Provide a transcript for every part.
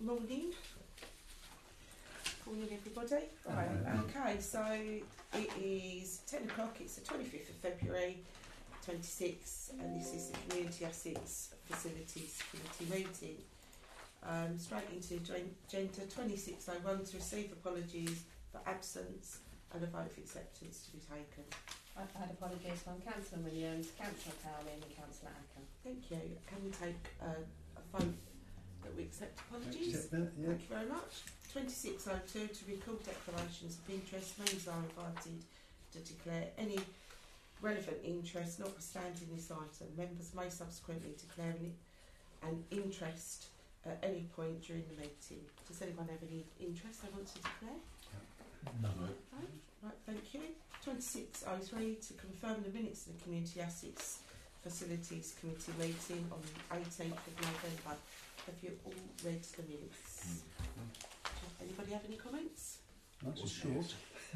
Morning. Morning everybody. Right, okay, so it is 10 o'clock, it's the 25th of February 26, and this is the Community Assets Facilities Committee meeting. Straight into agenda 2601 to receive apologies for absence and a vote of acceptance to be taken. I've had apologies from Councillor Williams, Councillor Cowley and Councillor Acker. Thank you. Can we take a vote that we accept apologies? Accept that, yeah. Thank you very much. 2602 to record declarations of interest. Members are invited to declare any relevant interest notwithstanding this item. Members may subsequently declare an interest at any point during the meeting. Does anyone have any interest they want to declare? No. Right, thank you. 2603 to confirm the minutes of the Community Assets Facilities Committee meeting on the 18th of November. Have you all read the minutes? Anybody have any comments? Nice and short.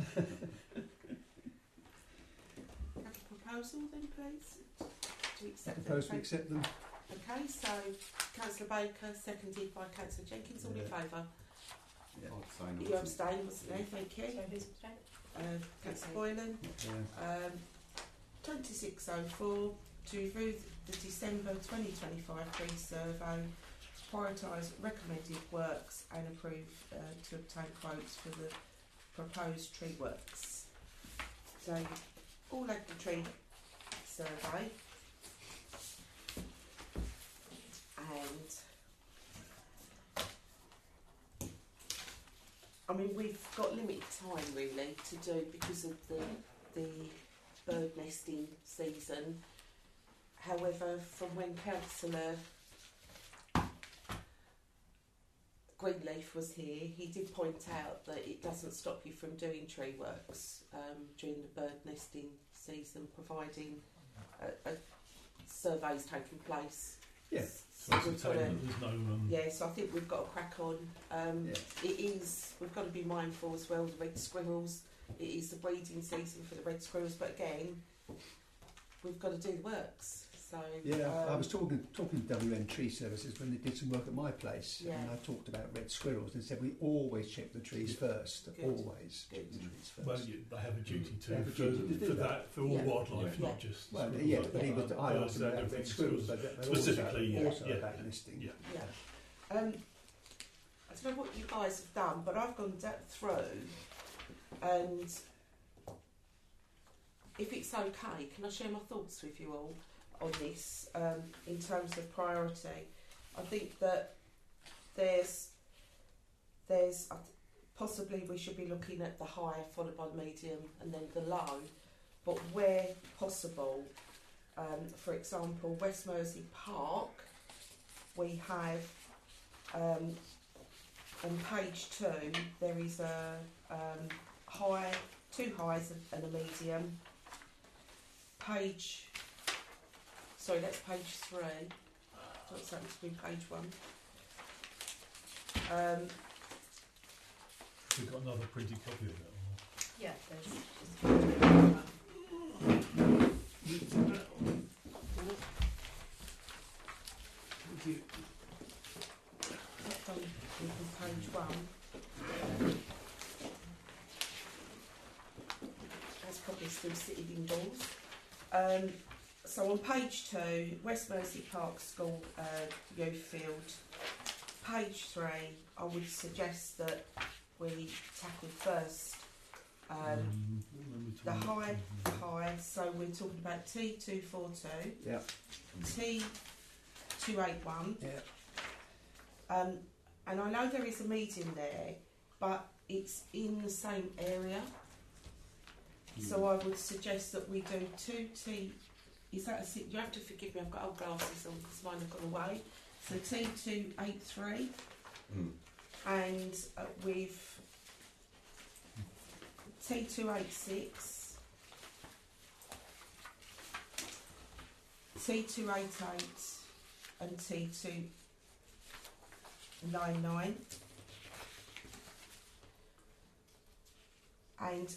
Have a proposal then, please? To accept I propose we accept them. Okay, so Councillor Baker, seconded by Councillor Jenkins, all in favour? Yeah. You abstained, wasn't there? Thank you. So who's abstained? Councillor Boylan. Yeah. 2604 to review the December 2025 tree survey, prioritise recommended works and approve to obtain quotes for the proposed tree works. So all had the tree survey, and I mean we've got limited time really to do because of the bird nesting season. However, from when Councillor Greenleaf was here, he did point out that it doesn't stop you from doing tree works during the bird nesting season, providing a survey's taking place. Yes. So there's no. Yeah, so I think we've got to crack on. It is. We've got to be mindful as well. The red squirrels. It is the breeding season for the red squirrels, but again, we've got to do the works. So yeah, I was talking to WN Tree Services when they did some work at my place, yeah. and I talked about red squirrels and said we always check the trees first. Good. Always Good. check the trees first. Well, they have a duty to They have a duty to do that. for all Yeah. wildlife, Yeah. not just. Well, squirrels, yeah, like but he was. I asked him about red squirrels, but they're specifically, also yeah. about nesting. Yeah. Yeah. I don't know what you guys have done, but I've gone through, and if it's okay, can I share my thoughts with you all on this in terms of priority? I think that there's possibly we should be looking at the high followed by the medium and then the low, but where possible, for example, West Mersey Park, we have on page 2 there is a high, 2 highs and a medium. That's page 3. What's that to be page 1? We've got another printed copy of that. Yeah, there's Thank you. That's on page 1. That's probably still sitting indoors. So on page 2, West Mersey Park School youth field. Page 3, I would suggest that we tackle first the high. So we're talking about T242, Yeah. T281. Yeah. And I know there is a medium there, but it's in the same area. So I would suggest that we do 2T. Is that you have to forgive me, I've got old glasses on because mine have gone away. So T283 and with T286, T288 and T299 and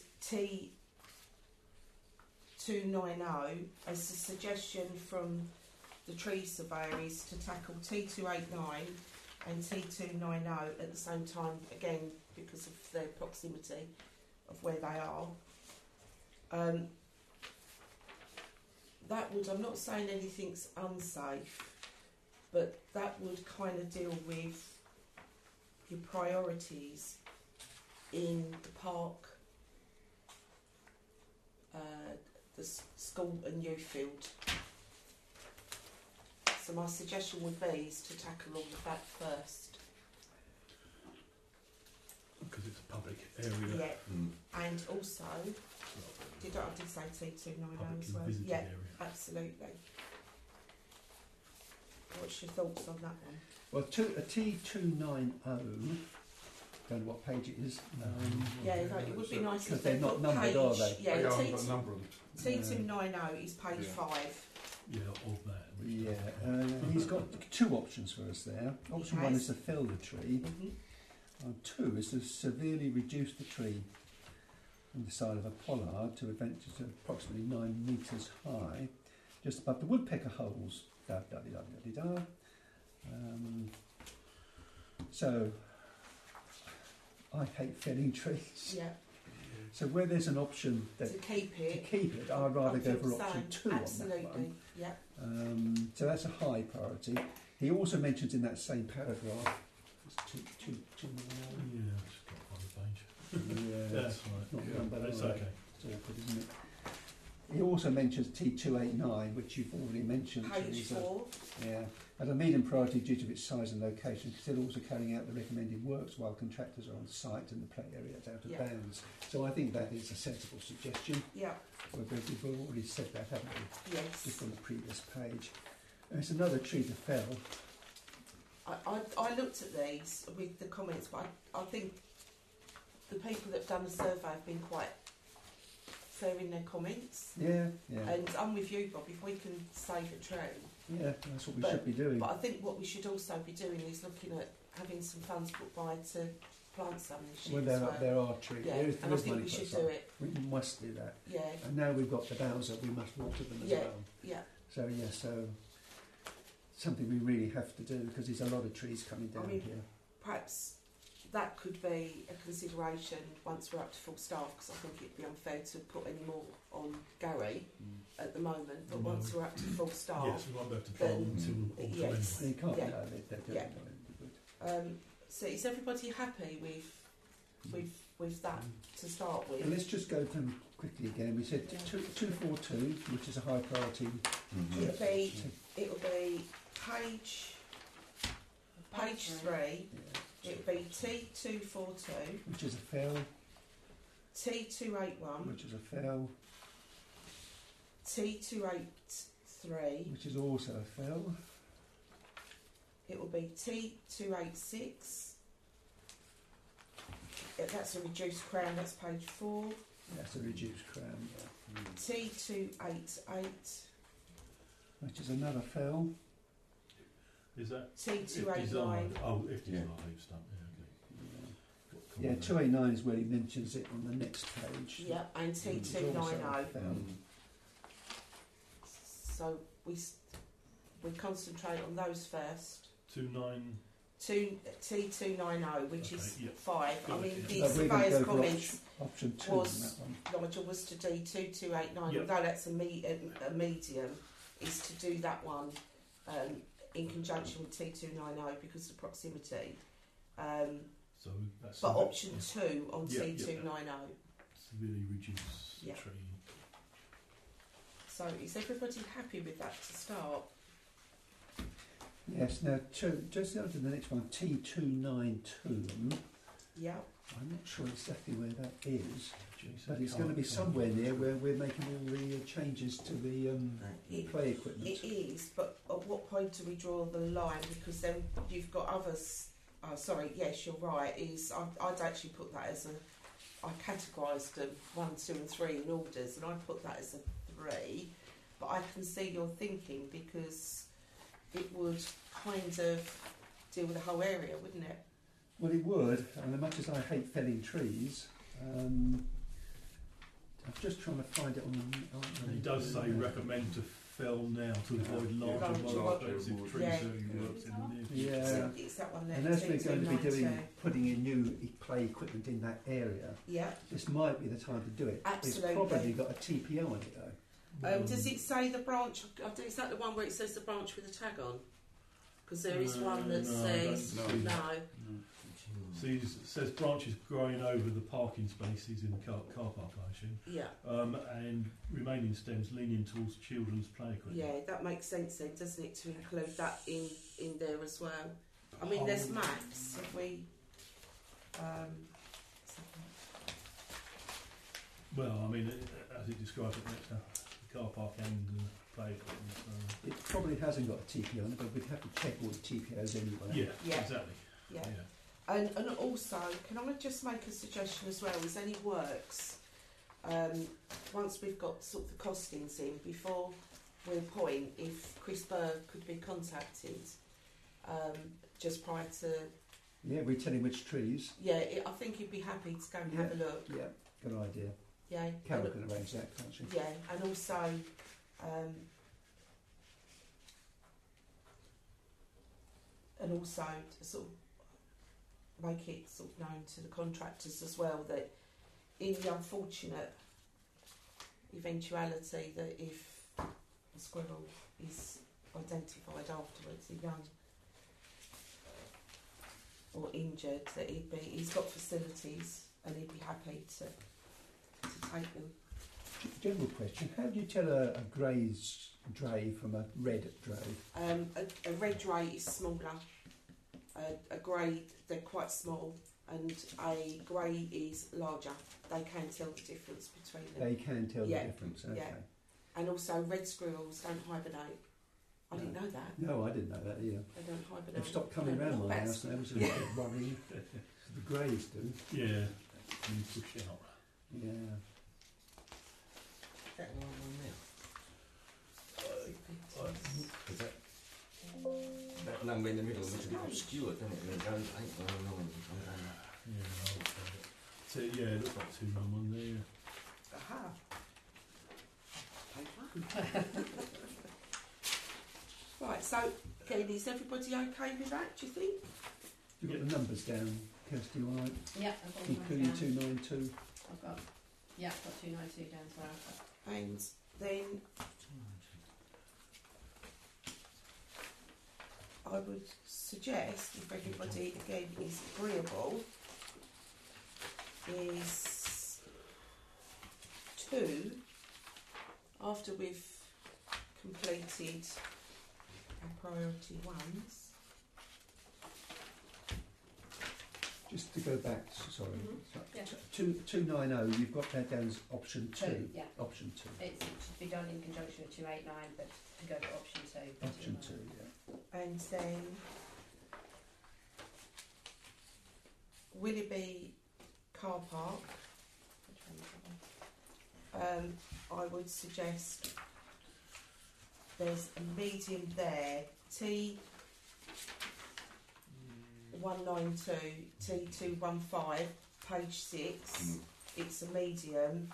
T290 as a suggestion from the tree surveyor is to tackle T289 and T290 at the same time, again because of their proximity of where they are. That would, I'm not saying anything's unsafe, but that would kind of deal with your priorities in the park, the school and youth field. So my suggestion would be is to tackle all of that first. Because it's a public area. Yeah, and also, I did say T290 Publicly as well. visited Yeah, area. absolutely. What's your thoughts on that one? Well, a T290, don't know what page it is. Yeah, it would be nice because if they're they've not got numbered, page. are they? Yeah, I haven't got a number on it. T290 is page Yeah. 5. Yeah, of that. which Yeah, doesn't- he's got two options for us there. Option one is to fell the tree, Mm-hmm. and two is to severely reduce the tree on the side of a pollard to advance to approximately 9 metres high, just above the woodpecker holes. Da, da, da, da, da, da. So, I hate felling trees. Yeah, So where there's an option to that keep to it. keep it, I'd rather I go feel for the option same. 2 Absolutely. on that one. Yeah. So that's a high priority. He also mentions in that same paragraph, it's two Yeah, it's got on the page. yeah, That's right. not Yeah, numbered, it's are they? okay. It's awkward, isn't it? He also mentions T289, which you've already mentioned. Page Teresa. 4. Yeah, as a medium priority due to its size and location, consider also carrying out the recommended works while contractors are on site and the play area is out of Yeah. bounds. So I think that is a sensible suggestion. Yeah. We've already said that, haven't we? Yes. Just on the previous page. There's another tree to fell. I looked at these with the comments, but I think the people that have done the survey have been quite fair in their comments. Yeah, yeah, And I'm with you, Bob. If we can save a tree, yeah. That's what we But- should be doing. but I think what we should also be doing is looking at having some funds put by to plant some this year Well, as well. there are trees. Yeah, There is and I think money we put should aside. do it. We must do that. Yeah, And now we've got the Bowser, we must water them as Yeah. well. yeah, So yes, so something we really have to do because there's a lot of trees coming down mean- here. perhaps that could be a consideration once we're up to full staff, because I think it'd be unfair to put any more on Gary at the moment. But No. once we're up to full staff, Yes, we won't be able to trial Then- until autumn yes. anyway. You can't Yeah. know they're doing Yeah. it. so is everybody happy with that to start with? And let's just go through them quickly again. We said Yeah. 242, which is a high priority. It'll be page 3. Yeah, It'll be T242, which is a fell, T281, which is a fell, T283. which is also a fell, It will be T286. That's a reduced crown. That's page 4. that's a reduced crown, yeah. T288. Which is another fell, Is that if T289. desired? Oh, if Yeah. desired, stuff. yeah. Yeah, 289 is where he mentions it on the next page. Yeah, and Which is also a T290. fell. So we concentrate on those first. 29. T290, which Okay, is yeah. 5. I Got mean, it, the yeah. But we're going to surveyor's go for comments, option 2 was- on that one. Nigel, was to do T289, Yep. although that's a medium, is to do that one in conjunction with T290 because of the proximity. So that's But severely- option 2 on Yeah, yeah. T290. severely reduce the Yeah. tree. So is everybody happy with that to start? Yes, now just over to the next one, T292. Yeah. I'm not sure exactly where that is, Jeez, but I it's going to be can't somewhere find it. near where we're making all the changes to the It, play equipment. it is, but at what point do we draw the line? Because then you've got others. Oh, sorry, yes, you're right. I'd actually put that as I categorised them 1, 2 and 3 in orders, and I put that as a 3. But I can see your thinking because it would kind of deal with the whole area, wouldn't it? Well, it would, and as much as I hate felling trees, I'm just trying to find it on the... And he does say recommend to fell now to avoid larger, Larger, more expensive trees. yeah. So he works in the near Yeah. So it's that one there. And as we're going to be 2292. putting in new play equipment in that area, Yeah. this might be the time to do it. Absolutely. It's probably got a TPO on it though. Does it say the branch? Is that the one where it says the branch with a tag on? Because there is one that No, says that's- no. So it says branches growing over the parking spaces in the car park, I assume, Yeah, and remaining stems leaning towards children's play equipment. yeah, that makes sense then, doesn't it, to include that in there as well? I mean, there's maps. Have we? Well, I mean, as it describes it next to the car park and the play equipment. So. It probably hasn't got a TPO on it, but we'd have to check all the TPOs anyway. Yeah, Yeah. exactly. Yeah. And also, can I just make a suggestion as well? Is any works, once we've got sort of the costings in, before we appoint, if Chris Berg could be contacted just prior to... Yeah, we tell him which trees. Yeah, I think he'd be happy to go and have a look. Yeah, good idea. Yeah. Carol can arrange that, can't she? Yeah, and also... to sort of make it sort of known to the contractors as well that in the unfortunate eventuality that if a squirrel is identified afterwards, a young or injured, that he's got facilities and he'd be happy to take them. General question, how do you tell a grey dray from a red dray? A red dray is smaller. A grey, they're quite small, and a grey is larger. They can tell the difference between them. They can tell Yeah, the difference, okay. yeah. And also, red squirrels don't hibernate. I didn't know that. No, I didn't know that either. They don't hibernate. They've stopped coming No, around not my bats. house now, which is a bit worrying. The greys do. Yeah, and you push out. Yeah. That one Is that number in the middle looks a bit obscure, doesn't it? I mean, ain't going on. Yeah, so, yeah, it looks like 291 there. Aha. Right, so, again, is everybody okay with that, do you think? You've got the numbers down, Kirsty, all right? Yeah, I've got Including mine down. 292. I've got 292 down as well. And then I would suggest, if everybody again is agreeable, is 2, after we've completed our priority ones. Just to go back, sorry. Yeah. 290, you've got that down as option 2. Two, yeah. Option 2. It should be done in conjunction with 289, but to go for option 2. Option 2, yeah. And then Willoughby car park. I would suggest there's a medium there, T192, T215, page 6. It's a medium.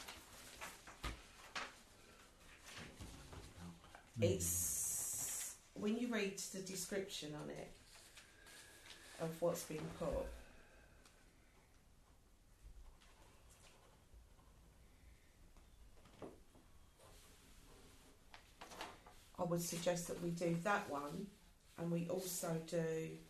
It's, when you read the description on it of what's been put, I would suggest that we do that one, and we also do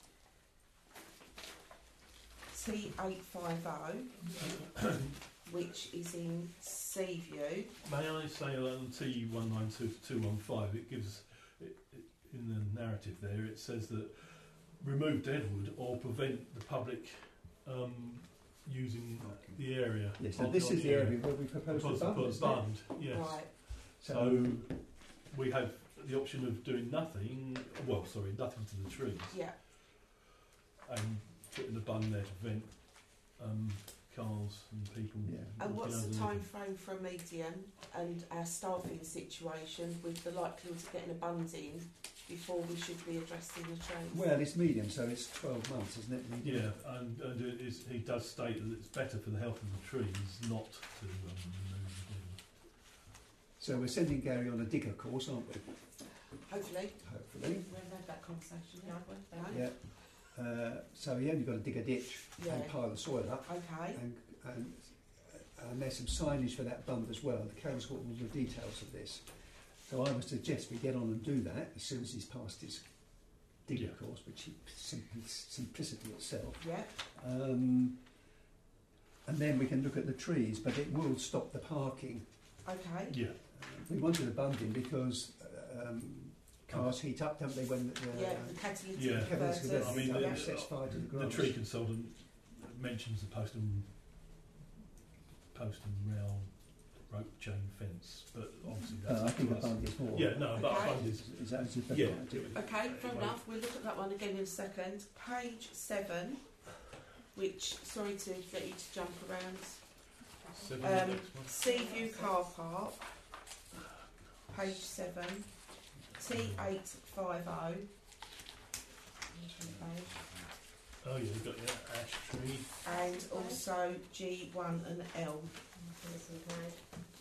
T850, which is in Seaview. May I say on T192 to 215, it gives, in the narrative there, it says that remove deadwood or prevent the public using the area. Yes, so this is the area where we propose to bund, isn't it? bund, yes. Right. So we have the option of doing nothing, nothing to the trees, Yeah. and putting the bund there to prevent cars and people. Yeah. And what's walking the underneath time frame for a medium, and our staffing situation with the likelihood of getting a bund in before we should be addressing the trees? Well, it's medium, so it's 12 months, isn't it? it. Medium? Yeah, and he does state that it's better for the health of the trees not to remove So we're sending Gary on a digger course, aren't we? Hopefully. Hopefully. We haven't had that conversation No, yet. no. No? Yeah. So he only got to dig a ditch Yeah. and pile the soil up, Okay. and there's some signage for that bump as well. The Carol's got all the details of this. So I would suggest we get on and do that as soon as he's passed his digger Yeah. course, which is simplicity itself. Yeah. And then we can look at the trees, but it will stop the parking. Okay. Yeah. We wanted a bunding because cars heat up, don't they, when Yeah, the catalytic Yeah. converters. I mean, yeah. sets fire to the The grass. tree consultant mentions the post and rail rope chain fence, but obviously that's. I think a that's- bund is more. Yeah, no, but Okay. a bund is. Is that as if Yeah. Okay, fair enough. We'll look at that one again in a second. Page 7, which, sorry to get you to jump around. Seven, the next one. Seaview Car Park, page 7, T850. Oh yeah, you've got your ash tree. And also G1 and Elm. Citizen Code.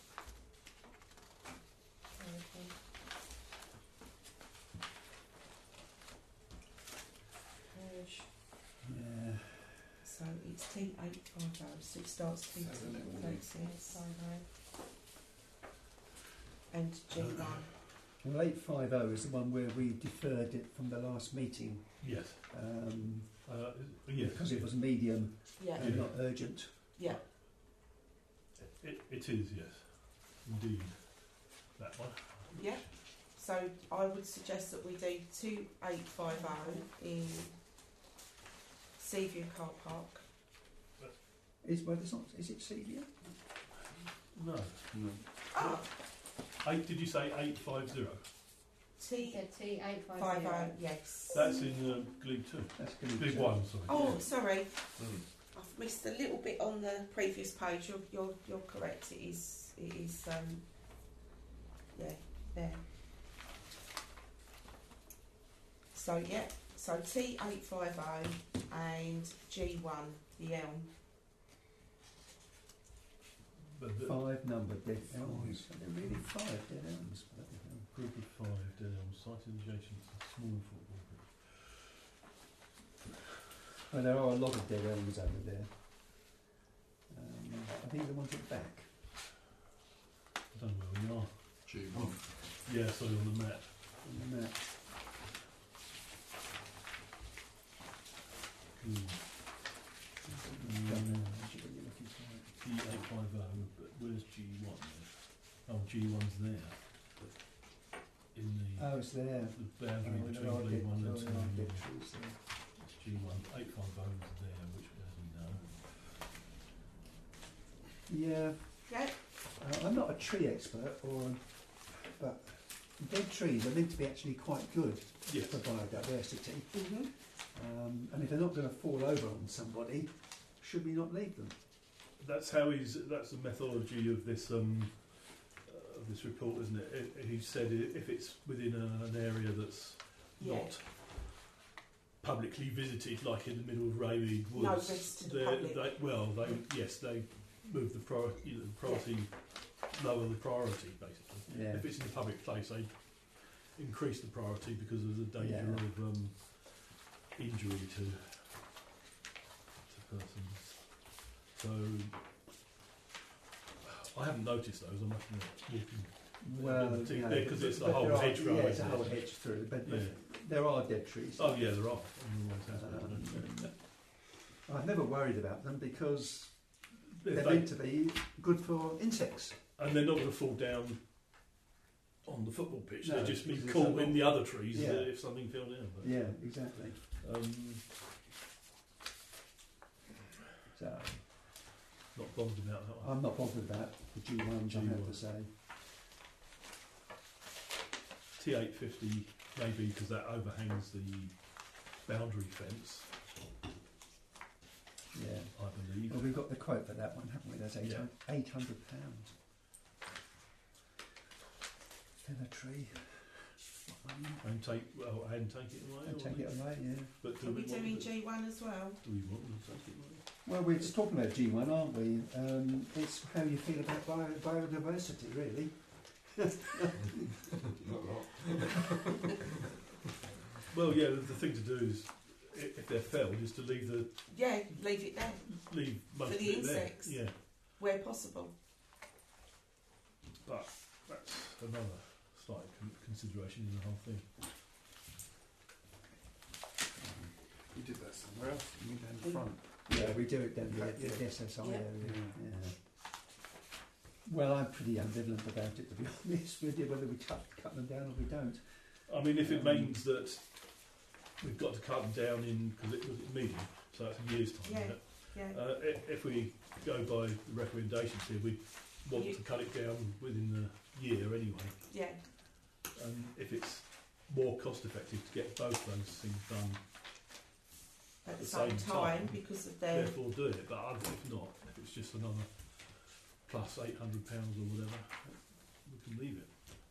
Page. Yeah. So it's T850, so it starts T236 and G1. Well, 850 is the one where we deferred it from the last meeting Yes. Yes. because it was medium Yeah, and not urgent. yeah. It is, yes. Indeed. That one. Yeah. So I would suggest that we do 2850 in Seaview Car Park. Is it Seaview? No. Oh, Did you say 850? He said T850. T50, yes. That's in Glebe 2. That's going to Glebe 1, sorry. Oh, sorry. Mm. I've missed a little bit on the previous page. You're correct. It is yeah, there. So yeah, so T850 and G1, the Elm. But the 5 numbered dead elms. Are there really 5 dead elms? Bloody hell. group of 5 dead elms sited adjacent to a small football pitch. Well, there are a lot of dead elms over there. I think they want it back. I don't know where we are. G1. Yeah, sorry, on the map. On the map. Don't know actually what you're looking for. T850, but where's G1 then? Oh, G1's there. In the, Oh, it's there. the boundary Oh, between Glebe 1 and 2. there are dead trees there. It's G1. 850 is there, which as we know. Yeah, Yeah, I'm not a tree expert, but dead trees are meant to be actually quite good Yes. for biodiversity. mhm. And if they're not going to fall over on somebody, should we not leave them? That's the methodology of this report, isn't it? He said if it's within an area that's Yeah. not publicly visited, like in the middle of Rayleigh Woods, No risk to the public. they move the priority, lower the priority basically. Yeah. If it's in a public place, they increase the priority because of the danger Yeah. of injury to persons. So I haven't noticed those. I must admit, Well, walking you know, because it's the but whole there are- hedgerow. Yeah, it's a isn't whole it? hedge through, but Yeah. there are dead trees. Oh yeah, there are. There always has been. I've never worried about them because If they're they- meant to be good for insects. and they're not going to fall down on the football pitch. No, They'd just be because it's caught a- in the other trees Yeah. if something fell down. But, Yeah, exactly. So not bothered about that one. I'm not bothered about the G1s, I have G1. to say. T850 maybe because that overhangs the boundary fence, Yeah. I believe. Well, we've got the quote for that one, haven't we? That's Yeah. £800. Fill a tree. What money? And take it away. And or take we- it away, yeah. But do Are we we want doing to- G1 as well? Do we want them to take it away? Well, we're just talking about G1, aren't we? It's how you feel about biodiversity, really. Not a lot. Well, yeah, the thing to do is, if they're felled, is to leave leave it there most for of the it insects there. Yeah, where possible. but that's another slight consideration in the whole thing. You did that somewhere else, you mean down the front? Yeah, we do it down the Yeah. SSI Yeah. area. Yeah. Well, I'm pretty ambivalent about it, to be honest with you, whether we cut them down or we don't. I mean, if it means that we've got to cut them down in, because it was medium, so that's a year's time. Yeah. Isn't it? Yeah. If we go by the recommendations here, we want to cut it down within the year anyway. Yeah. And if it's more cost effective to get both those things done, At the the same same time, time, because of their therefore do it. But if not, if it's just another plus £800 or whatever, we can leave it.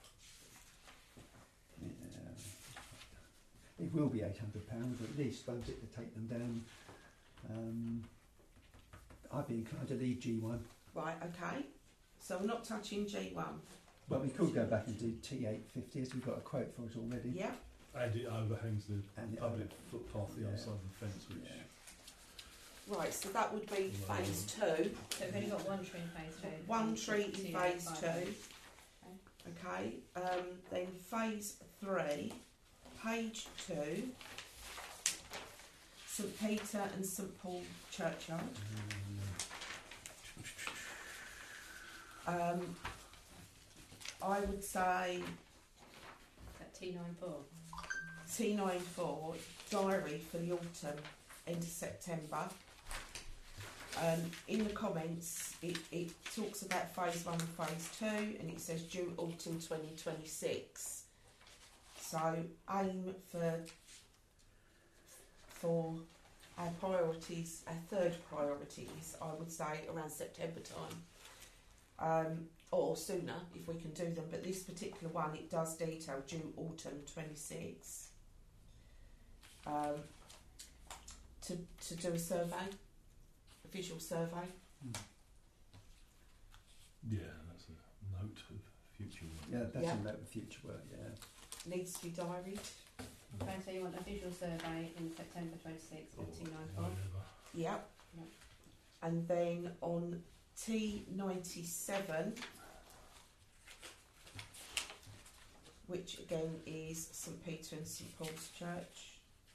Yeah. It will be £800 at least, won't it, to take them down. I'd be inclined to leave G1. right. Okay. So we're not touching G1. But we could go back and do T850 as we've got a quote for it already. Yeah. And it overhangs the And it public footpath the other Yeah. side of the fence, which Right. So that would be Right. phase 2. So we've only got one tree in phase 2. One tree in Two, phase five. 2. Okay. Then phase 3, page 2, St Peter and St Paul churchyard. I would say At T94. T94 diary for the autumn, end of September. In the comments, it talks about phase 1 and phase 2, and it says due autumn 2026. So aim for our priorities, our third priorities, I would say around September time. Or sooner if we can do them, but this particular one, it does detail due autumn 26. To do a survey, a visual survey. yeah, that's a note of future work. Yeah, that's Yeah. a note of future work, yeah. Needs to be diaried. Okay, so you want a visual survey in September 26 Or at T94. whatever. Yep. Yep. And then on T97, which again is St Peter and St Paul's Church.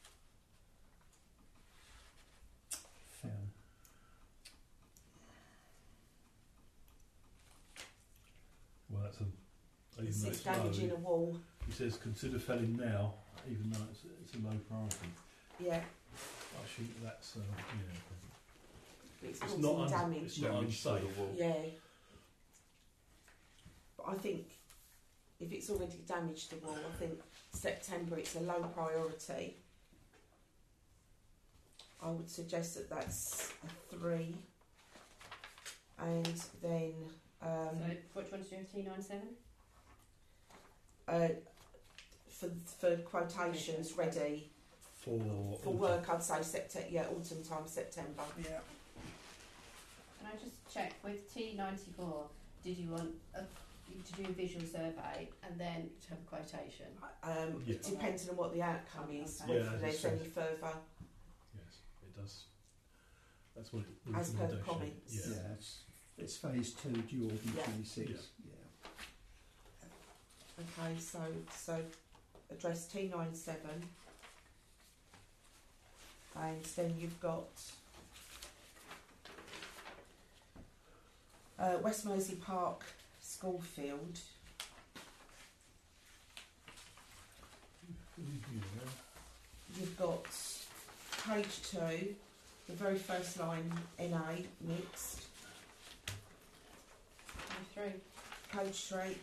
Fair. Well, that's a. Even It's though it's it's low, damaging a wall. he says consider felling now, even though it's a low priority. Yeah, I think that's yeah. but it's It's causing not damage. it's not Damage to the unsafe. wall. Yeah. But I think if it's already damaged the wall, I think September it's a low priority. I would suggest that that's a 3. And then So which one do you do, T97? for quotations ready For for work, I'd say autumn time, September. Yeah. Can I just check, with T94, did you want to do a visual survey and then to have a quotation? Yeah. Depending on what the outcome is, Okay. whether Yeah, as there's it says. any further. Yes, it does. That's what it As per the recommendation. comments. Yeah. Yeah, it's phase 2, due autumn Yeah. 26. Yeah. Yeah. Okay, so address T97, and then you've got West Mersey Park School Field. Yeah. You've got page 2, the very first line, NA mixed. 3. Page 3, Okay.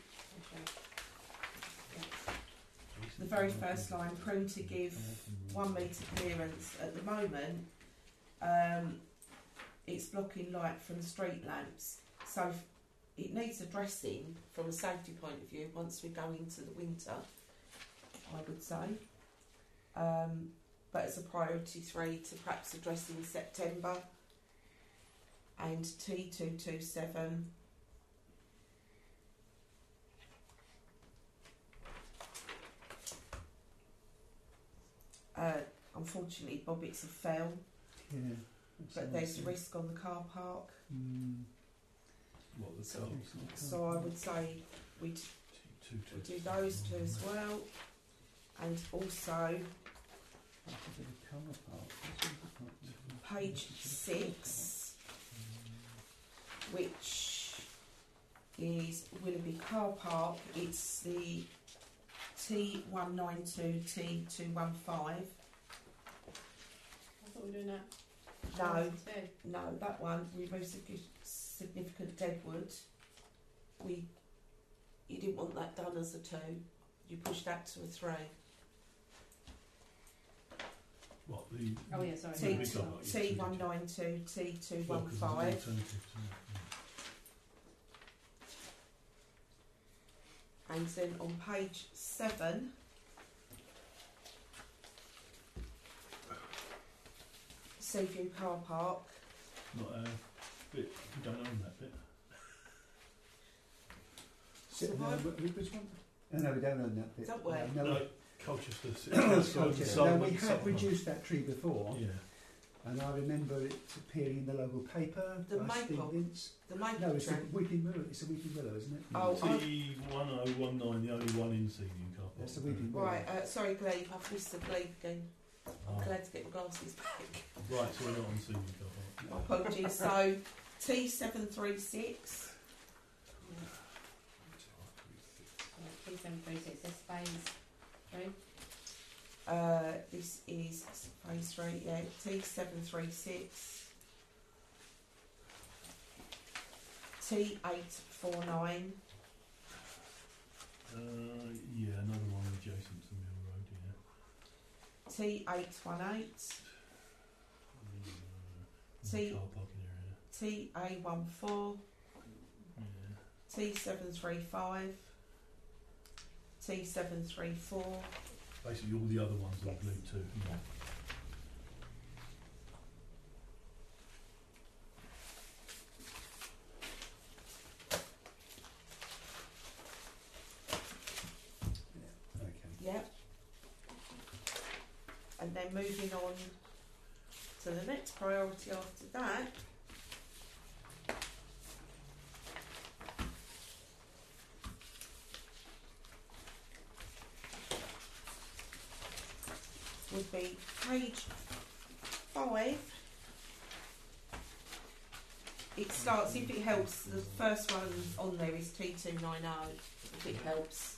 the very first line, prune to give 1 metre clearance. At the moment, it's blocking light from the street lamps, so it needs addressing from a safety point of view once we go into the winter, I would say. But it's a priority 3 to perhaps address in September. And T227, unfortunately bobbits have fell, Yeah. but there's a risk on the car park. What the So- car? So I would say we'd we'll do those two as well, and also page 6, which is Willoughby Car Park. It's the T192 T215. I thought we were doing that. No, Two. no, that one remove significant deadwood. You didn't want that done as a 2. You pushed that to a 3. What the? Oh yeah, sorry. T- Willoughby car park, yeah, T192 T215. Well, 'cause there's an alternative to that, And then on page 7, Seaview Car Park. yeah. Not our bit. We don't own that bit. So No, why- which one? No, we don't own that bit. Don't we? No, No, Colchester City no, Council owns Colchester. some, No, we and had some- reduced that tree before, Yeah. and I remember it appearing in the local paper The by Steve maple? Vince. The maple No, it's a tree. weeping willow. It's a weeping willow, isn't it? Oh, T1019, the only one in Seaview car park. That's a weeping willow. Right, sorry Glebe, I've missed the Glebe again. I'm Ah, glad to get my glasses back. right, so we're not on Seaview car park. My apologies. So T736, T736. This phase 3. this is phase 3, yeah, T736, T849, Yeah, another one adjacent to Mill Road, yeah. T818, In T- the car parking area. TA14, Yeah. T735, T734, Basically, all the other ones are Yes. blue too. Yeah. Okay. yeah. And then moving on to the next priority after that. Would be page 5. It starts, if it helps, the first one on there is T290, if it helps.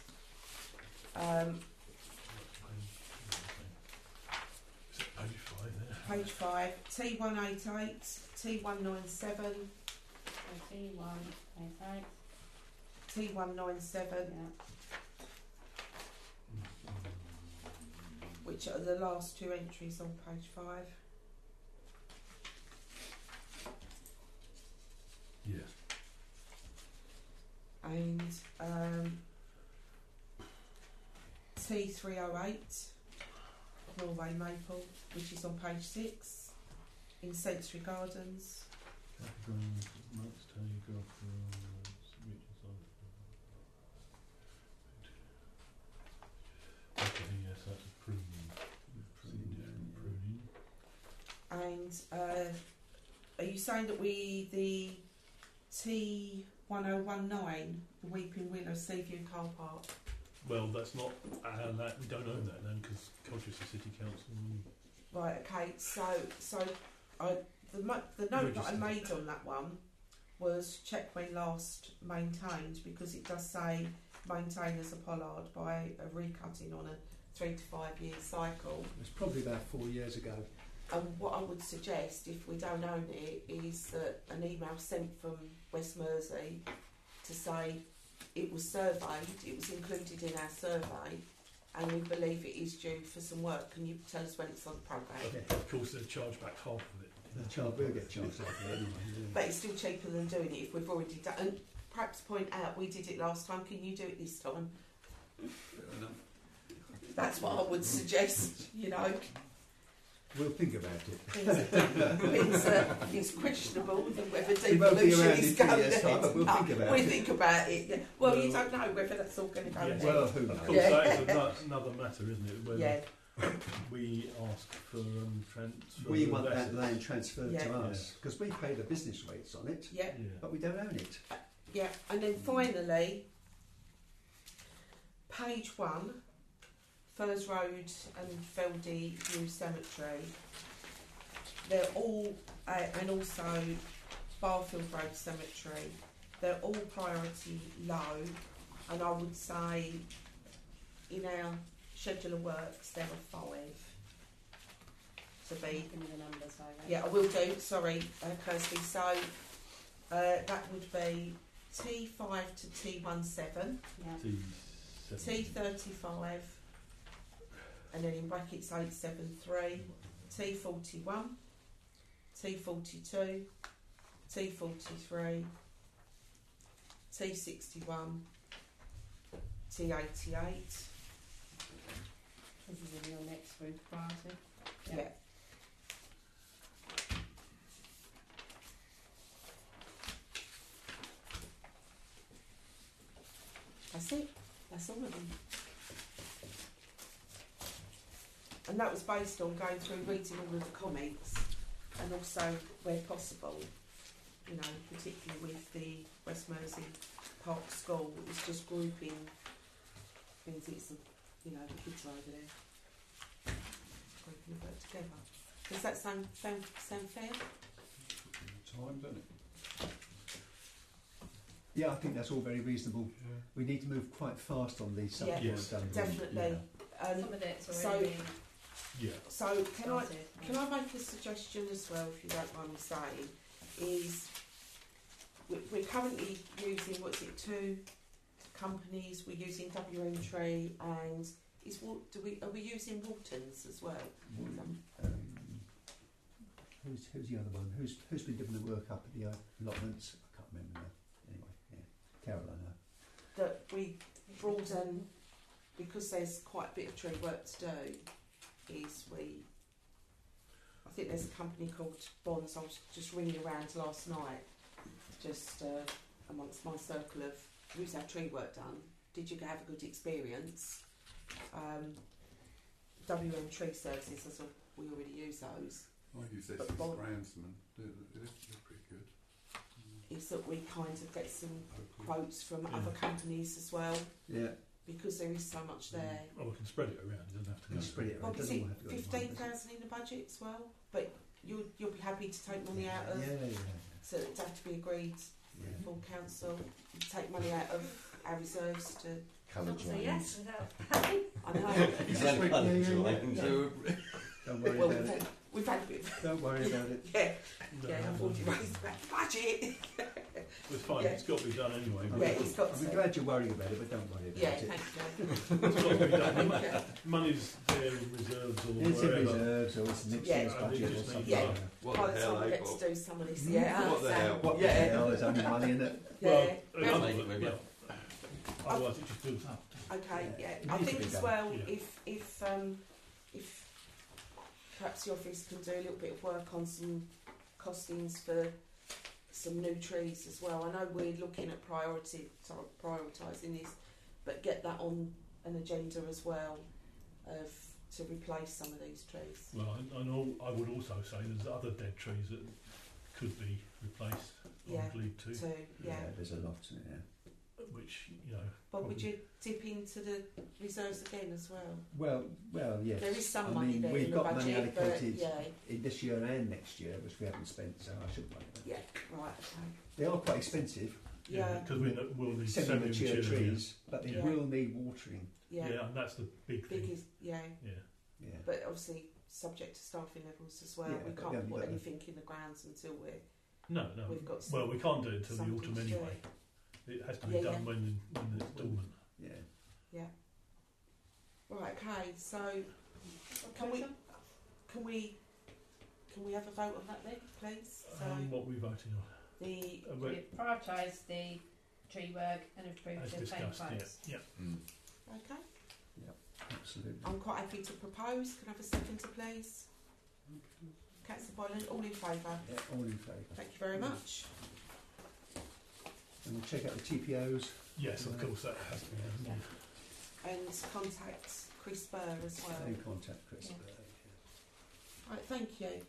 Is it page 5 there? Page 5, T188, T197, T188. T197, Yeah. which are the last 2 entries on page 5. Yeah. And T308, Norway Maple, which is on page 6, in Sensory Gardens. Capricorn, Max Telegraph, okay, yes, that's a pruning. Pruning. And are you saying that the T1019, the Weeping Willow Seaview Car Park? Well, that's not that. We don't own that then because Colchester City Council. Right, okay, so the note that I Registered. made on that one was check when last maintained, because it does say maintain as a pollard by a recutting on a 3 to 5 year cycle. It was probably about 4 years ago. And what I would suggest, if we don't own it, is that an email sent from West Mersey to say it was surveyed, it was included in our survey, and we believe it is due for some work. Can you tell us when it's on the programme? Yeah. Of course, they'll charge back half of it. The child will get charged off it anyway. Yeah. But it's still cheaper than doing it if we've already done. And perhaps point out we did it last time. Can you do it this time? Fair enough. That's what I would suggest. You know, We'll think about it. it's questionable whether It won't be devolution around is in 2 going years' time, but we'll think about we'll it. think about it. Yeah. Well, you Well, don't know whether that's all going to go yes. ahead. Well, who knows? Of course, Yeah. that is another matter, isn't it? Whether Yeah, we asked for transfer. We of want that assets. land transferred Yeah. to us because we pay the business rates on it, Yeah, Yeah. but we don't own it. yeah. And then finally, page 1, Furs Road and Feldy New Cemetery. They're all, and also Barfield Road Cemetery. They're all priority low, and I would say in our schedule of works there are 5 to be. Give me the numbers, I reckon. Yeah, I will do. Sorry, Kirsty. So that would be T5 to T17, Yeah. T35, and then in brackets 873, T41, T42, T43, T61, T88. This is in your next group priority. Yeah. That's it. That's all of them. And that was based on going through reading all of the comments, and also where possible, you know, particularly with the West Mersey Park School, it's just grouping things. It's, you know, the kids are over there, grouping the work together. Does that sound fair? Time, doesn't it? Yeah, I think that's all very reasonable. We need to move quite fast on these Yeah, subjects. don't we? Definitely. Some of it's so- already Yeah. So been can I started. make a suggestion as well, if you don't mind me saying, is we're currently using, 2 companies. We're using WM and are we using Waltons as well? Who's the other one? Who's been doing the work up at the allotments? I can't remember now. Anyway, yeah, Carol, I know. That we broaden, because there's quite a bit of tree work to do. I think there's a company called Bonds. I was just ringing around last night, just amongst my circle of who's had tree work done. Did you have a good experience? WM Tree Services, as we already use those. I use this But as Bob- groundsman. They're pretty good. Is that we kind of get some Local. quotes from Yeah. other companies as well, Yeah, because there is so much there. Oh, we can spread it around. It doesn't have to go. you spread it Well, around. is Doesn't it all have to go in one 15,000 in the budget as well? But you'll be happy to take money out of, Yeah. so it'd have to be agreed Yeah. full council, take money out of our reserves to. Colour So joins. yes, without paying. I know. It's only colour joins. Yeah. Don't worry Well, about it. we've had a bit. Of, Don't worry about it. yeah, No, yeah. no, Unfortunately, no. raised the budget. It's fine. Yeah. It's got to be done anyway. Yeah, it's got I'm to. glad you're worrying about it, but don't worry about Yeah, it. thank you. It's got to be done. Yeah. Money's there in reserves or It's in wherever. reserves or it's next Yeah. year's budget Yeah. or something. Yeah. like that. What By the the hell, time we eh, get Bob? to do some of this, yeah. What the hell? What Yeah. the hell? There's only money in it. Yeah. Well, Yeah. yeah. Otherwise, it just builds up. Okay, Yeah. yeah. It I needs to think be as done. well, Yeah. if perhaps the office can do a little bit of work on some costings for some new trees as well. I know we're looking at prioritising this, but get that on an agenda as well, to replace some of these trees. Well, I would also say there's other dead trees that could be replaced Yeah. on Glebe too, So yeah. There's a lot in it. which, you know, But would probably- you dip into the reserves again as well? Well, yes. There is some I money mean, there we've in the got money budget, but allocated yeah, in this year and next year, which we haven't spent, so I shouldn't worry about it. yeah, right, okay. They are quite expensive, Yeah, because we'll need semi-mature semi-mature trees, but they Yeah. will need watering. yeah. Yeah, and that's the big thing. Biggest, yeah, Yeah. Yeah. but obviously subject to staffing levels as well. Yeah, We but can't we haven't put got the- anything in the grounds until No. we've got Well, we can't do it until the something autumn to do. anyway. It has to be Yeah, done yeah. when it's dormant. Yeah. Right, okay, so can we have a vote on that then, please? So What are we voting on? the Well, We prioritise the tree work and approve as the paying discussed, quotes. yeah. Mm. okay, Absolutely. I'm quite happy to propose. Can I have a seconder, please? Councillor Boylan, all in favour? Yeah, all in favour. Thank you very much. And we'll check out the TPOs. Yes, of course, that has to be done. Yeah. And contact Chris Burr as well. In contact Chris. Yeah. Right, thank you.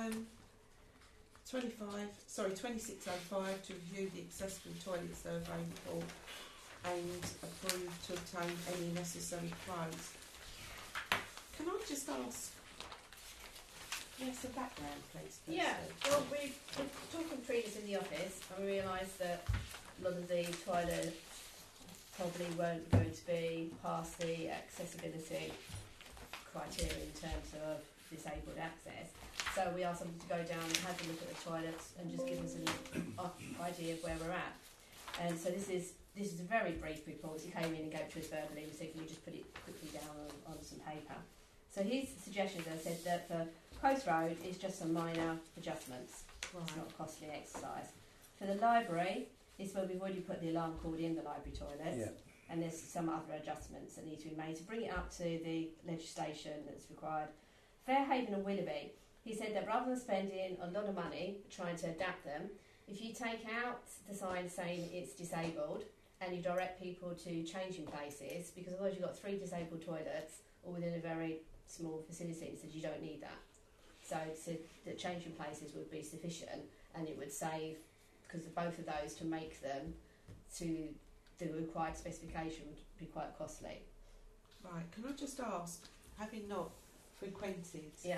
2605 to review the accessible toilet survey report and approve to obtain any necessary quotes. Can I just ask, where's the background, please? Yeah, well, we were talking previous in the office and we realised that a lot of the toilets probably weren't going to be past the accessibility criteria in terms of disabled access. So we asked them to go down and have a look at the toilets and just give us an idea of where we're at. And so this is a very brief report. He came in and gave it to us verbally. We said, can you just put it quickly down on some paper? So his suggestions, I said that for Post Road is just some minor adjustments. It's not a costly exercise. For the library, is where we've already put the alarm cord in the library toilets. Yeah. And there's some other adjustments that need to be made to bring it up to the legislation that's required. Fairhaven and Willoughby, he said that rather than spending a lot of money trying to adapt them, if you take out the sign saying it's disabled and you direct people to changing places, because otherwise you've got 3 disabled toilets all within a very small facility, he said you don't need that. So that changing places would be sufficient and it would save, because both of those to make them to the required specification would be quite costly. Right, can I just ask, having not frequented Yeah.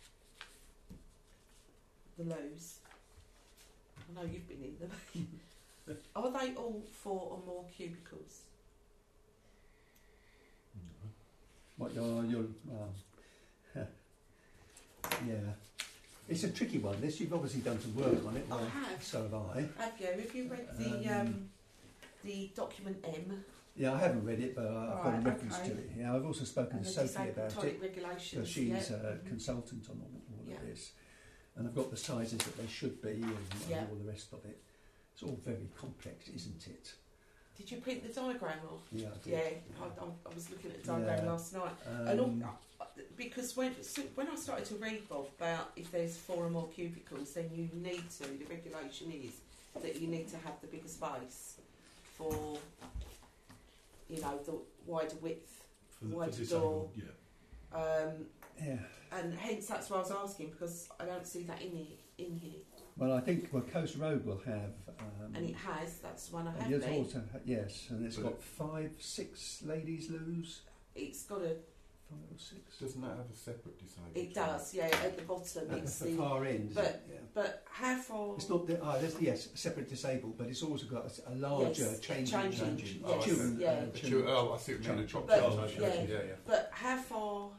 the loos, I know you've been in them, are they all 4 or more cubicles? What you're yeah. It's a tricky one. This, you've obviously done some work on it. I have. So have I. Have you? Have you read the document M? Yeah, I haven't read it, but I've got a Right, reference okay. to it. Yeah, I've also spoken And to the Sophie disabled about toilet it. regulations. So she's yeah. a consultant on all Yeah. of this. And I've got the sizes that they should be and Yeah. all the rest of it. It's all very complex, isn't it? Did you print the diagram off? Yeah, I did. Yeah, I was looking at the diagram Yeah. last night. And because when I started to read, Bob, about if there's 4 or more cubicles, then you need to, the regulation is that you need to have the bigger space for, you know, the wider width, For the wider disabled, door. yeah. Yeah. And hence that's why I was asking, because I don't see that in here. Well, I think Coast Road will have. And it has, that's the one I have Yes, there. also, yes, and it's got 5, 6 ladies loos. It's got a, 5 or 6. Doesn't that have a separate disabled? it does, yeah, at the bottom. At It's the the, far end. but- yeah. but how far? It's not the, there's, yes, separate disabled, but it's also got a larger Yes, changing changing, yes, children. yeah. children. Oh, I see what you mean. Child. But- Child, yeah. yeah. But how far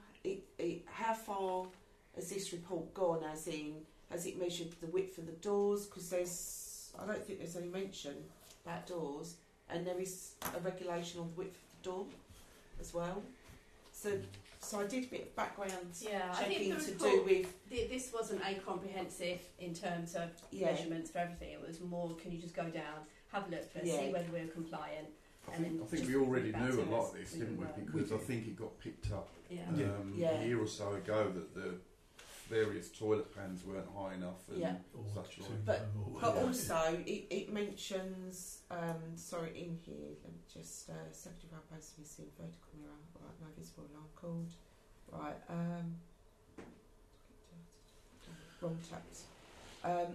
has this report gone? As in, has it measured the width of the doors? Because I don't think there's any mention about doors, and there is a regulation on the width of the door as well. So I did a bit of background Yeah, I checking think the to do report, with this wasn't a comprehensive in terms of yeah. measurements for everything. It was more, can you just go down, have a look for us, Yeah. see whether we're compliant. I And think, then I think just we already think about knew it a lot as of this, we didn't we? go. Because I think it got picked up Yeah. Yeah. a year or so ago that the various toilet pans weren't high enough and Yeah. Or such two, like. But- or- But Yeah. also, it mentions, sorry, in here, let me just, secondary rail post missing, vertical mirror, right, no visible alarm cord, right, wrong tapped.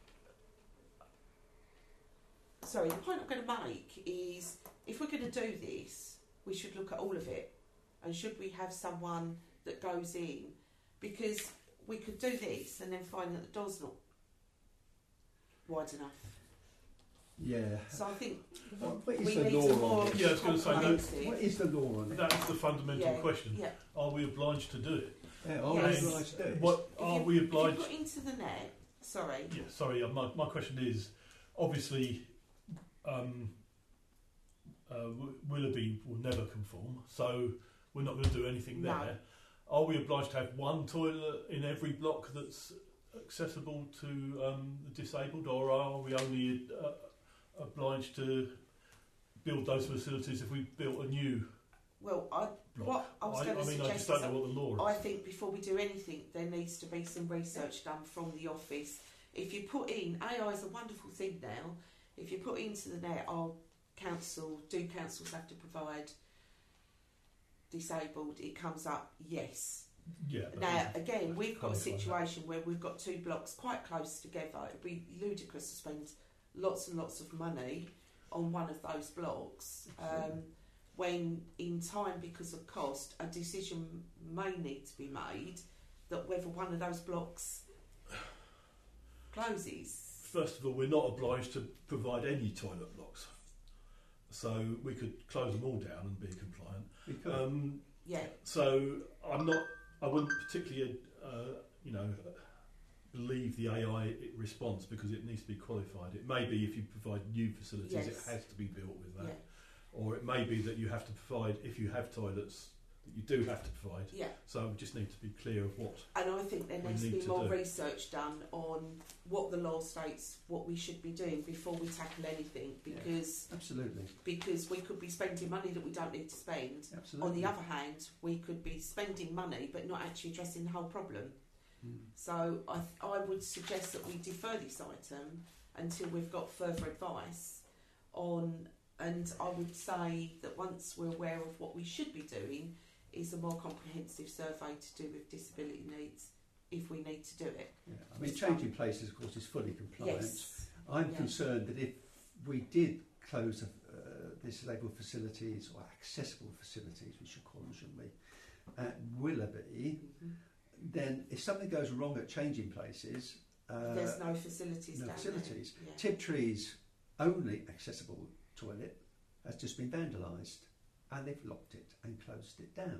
Sorry, the point I'm going to make is, if we're going to do this, we should look at all of it, and should we have someone that goes in, because we could do this and then find that the door's not wide enough. Yeah. So I think What we is the need law to more on it? Yeah, I was gonna say, no. comprehensive. What is the law on it? That's the fundamental Yeah, question. Yeah. Are we obliged to do it? Yeah, are Yes. we obliged to do it? What If are you- we If obliged? you put into the net, sorry. Yeah, sorry. My question is, obviously, Willoughby will never conform, so we're not going to do anything No. there. Are we obliged to have one toilet in every block that's accessible to the disabled, or are we only obliged to build those facilities if we built a new Well, block? what I was going to mean, I suggest just don't is know what the law I is. think before we do anything, there needs to be some research done from the office. If you put in, AI is a wonderful thing now. If you put into the net, councils have to provide disabled, it comes up yes. Yeah. but Now, again, we've got a Qualify that. situation where we've got two blocks quite close together. It'd be ludicrous to spend lots and lots of money on one of those blocks when, in time, because of cost, a decision may need to be made that whether one of those blocks closes. First of all, we're not obliged to provide any toilet blocks, so we could close them all down and be compliant. We could. Yeah, So I wouldn't particularly, believe the AI response because it needs to be qualified. It may be if you provide new facilities, Yes. it has to be built with that, yeah, or it may be that you have to provide if you have toilets that you do have to provide. yeah. So we just need to be clear of what. And I think there We needs to need be to more do. research done on what the law states, what we should be doing before we tackle anything, because Absolutely. because we could be spending money that we don't need to spend. Absolutely. On the other hand, we could be spending money but not actually addressing the whole problem. So I would suggest that we defer this item until we've got further advice on, and I would say that once we're aware of what we should be doing is a more comprehensive survey to do with disability needs, if we need to do it. Yeah. I mean, changing places, of course, is fully compliant. Yes. I'm Yeah. concerned that if we did close disabled facilities or accessible facilities, we should call them, shouldn't we, at Willoughby, Mhm. then if something goes wrong at changing places, There's no facilities no down facilities. there. Yeah. Tiptree's only accessible toilet has just been vandalised and they've locked it and closed it down.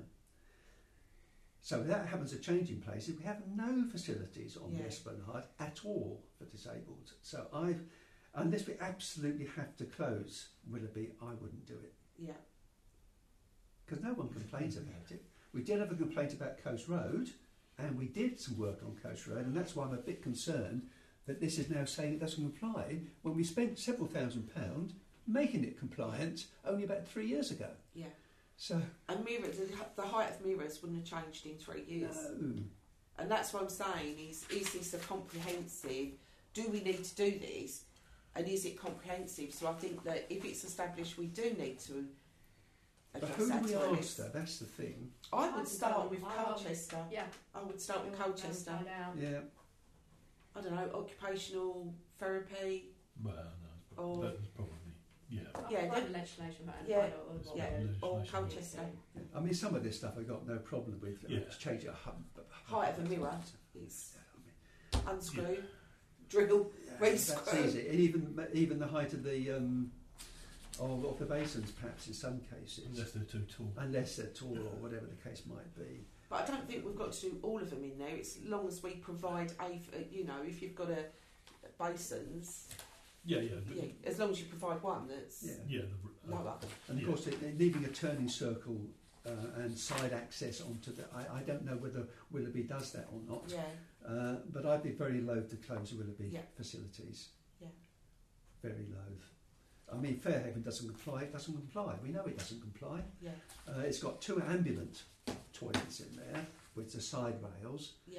So if that happens at changing places, we have no facilities on the Yeah. Esplanade at all for disabled. So unless we absolutely have to close Willoughby, I wouldn't do it. Yeah. Because no one complains about it. We did have a complaint about Coast Road, and we did some work on Coast Road, and that's why I'm a bit concerned that this is now saying it doesn't comply when we spent several £1,000s making it compliant only about 3 years ago. Yeah. So, And mirrors, the height of mirrors wouldn't have changed in 3 years. no. And that's what I'm saying is this a comprehensive, do we need to do this? And is it comprehensive? So I think that if it's established we do need to But address who our do we toilets. ask, though? That's the thing. I would start with I would- Colchester. Yeah. I would start with We'll go and Colchester. find out. Yeah. I don't know, occupational therapy. Well, no, Or- that's probably Yeah, Find then- the legislation about it. yeah, Find out what yeah, we're- or Legislation. Colchester. I mean, some of this stuff I've got no problem with. Yeah. Just change it Height of a mirror is Yeah, I mean, unscrew, drill, yeah, Race that's screw. easy. And even the height of the of the basins, perhaps in some cases, unless they're too tall. unless they're tall or whatever the case might be. But I don't think we've got to do all of them in there. It's as long as we provide if you've got a basins, Yeah, but, yeah, as long as you provide one that's Yeah. lower. And of Yeah. course, leaving a turning circle and side access onto the. I don't know whether Willoughby does that or not. Yeah, But I'd be very loath to close Willoughby Yeah. facilities. Yeah. Very loath. I mean, Fairhaven doesn't comply. It doesn't comply. We know it doesn't comply. yeah, It's got 2 ambulance toilets in there with the side rails. yeah.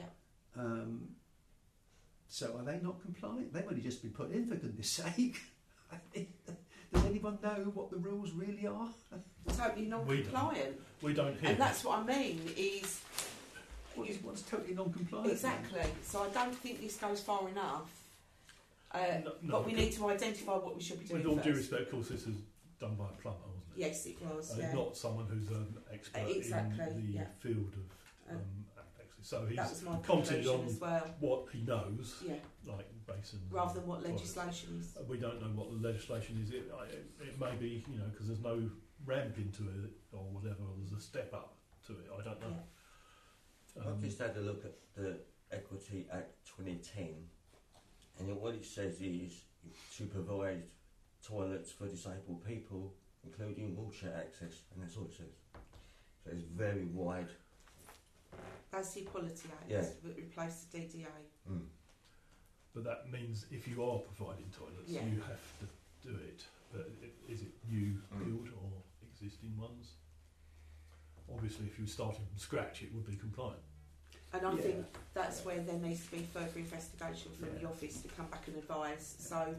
So are they not compliant? They've only just been put in, for goodness sake. Does anyone know what the rules really are? Totally non-compliant. we don't hear. And that's what I mean is What's totally non-compliant? exactly. So I don't think this goes far enough. No, But we need to identify what we should be doing With all first. due respect, of course, this is done by a plumber, wasn't it? Yes, it was. Yeah. Not someone who's an expert Exactly, in the yeah. field of access. So That he's was my commented conclusion on as well. what he knows, Yeah, like basin. rather than what toilets. legislation is. We don't know what the legislation is. It may be, because there's no ramp into it or whatever, or there's a step up to it. I don't know. Yeah. I've just had a look at the Equity Act 2010, and what it says is to provide toilets for disabled people, including wheelchair access, and that's all it says. So it's very wide. That's the Equality Act Yeah. that replaced the DDA. Mm. But that means if you are providing toilets, Yeah. you have to do it. But is it new Mm. build or existing ones? Obviously, if you were starting from scratch, it would be compliant. And I Yeah. think that's where there needs to be further investigation from Yeah. the office to come back and advise. So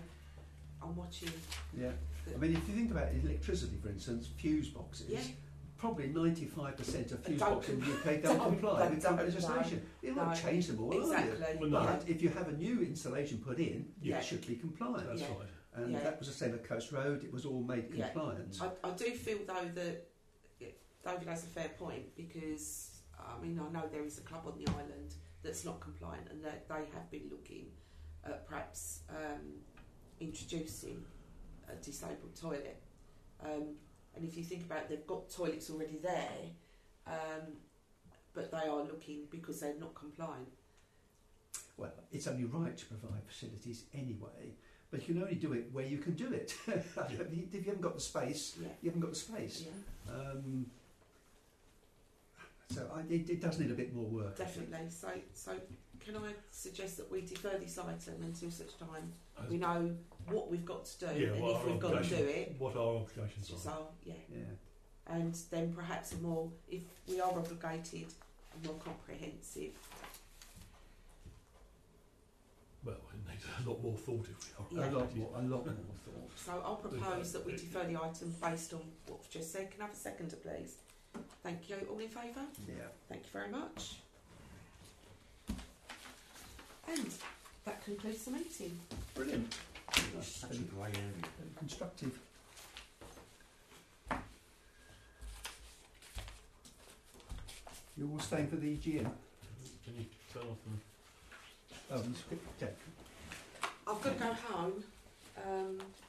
I'm watching. Yeah. I mean, if you think about electricity, for instance, fuse boxes, Yeah. probably 95% of fuse Don't boxes in the UK don't don't- comply they with current don't, legislation. It won't No. change them all, will it? Exactly. Well, no. But if you have a new installation put in, Yeah. it should be compliant. That's Yeah. right. And Yeah. that was the same at Coast Road. It was all made Yeah. compliant. I do feel though that David has a fair point, because I mean I know there is a club on the island that's not compliant, and that they have been looking at perhaps introducing a disabled toilet. And if you think about it, they've got toilets already there, but they are looking because they're not compliant. Well, it's only right to provide facilities anyway, but you can only do it where you can do it. If you haven't got the space, Yeah. you haven't got the space. Yeah. It does need a bit more work. Definitely. So can I suggest that we defer this item until such time As- we know what we've got to do, Yeah, and what if our we've got to do obligations- it, What our obligations just are. our, yeah. Yeah. And then perhaps a more, if we are obligated, a more comprehensive. Well, it needs a lot more thought if we are Yeah. A lot obligated. more thought. So I'll propose that we defer the item based on what I've just said. Can I have a seconder, please? Thank you. All in favour? Yeah. Thank you very much. And that concludes the meeting. Brilliant. It's such a grey area. Very constructive. You're all staying for the EGM? Can you turn off the... Oh, it's quick. Okay. I've got to go home.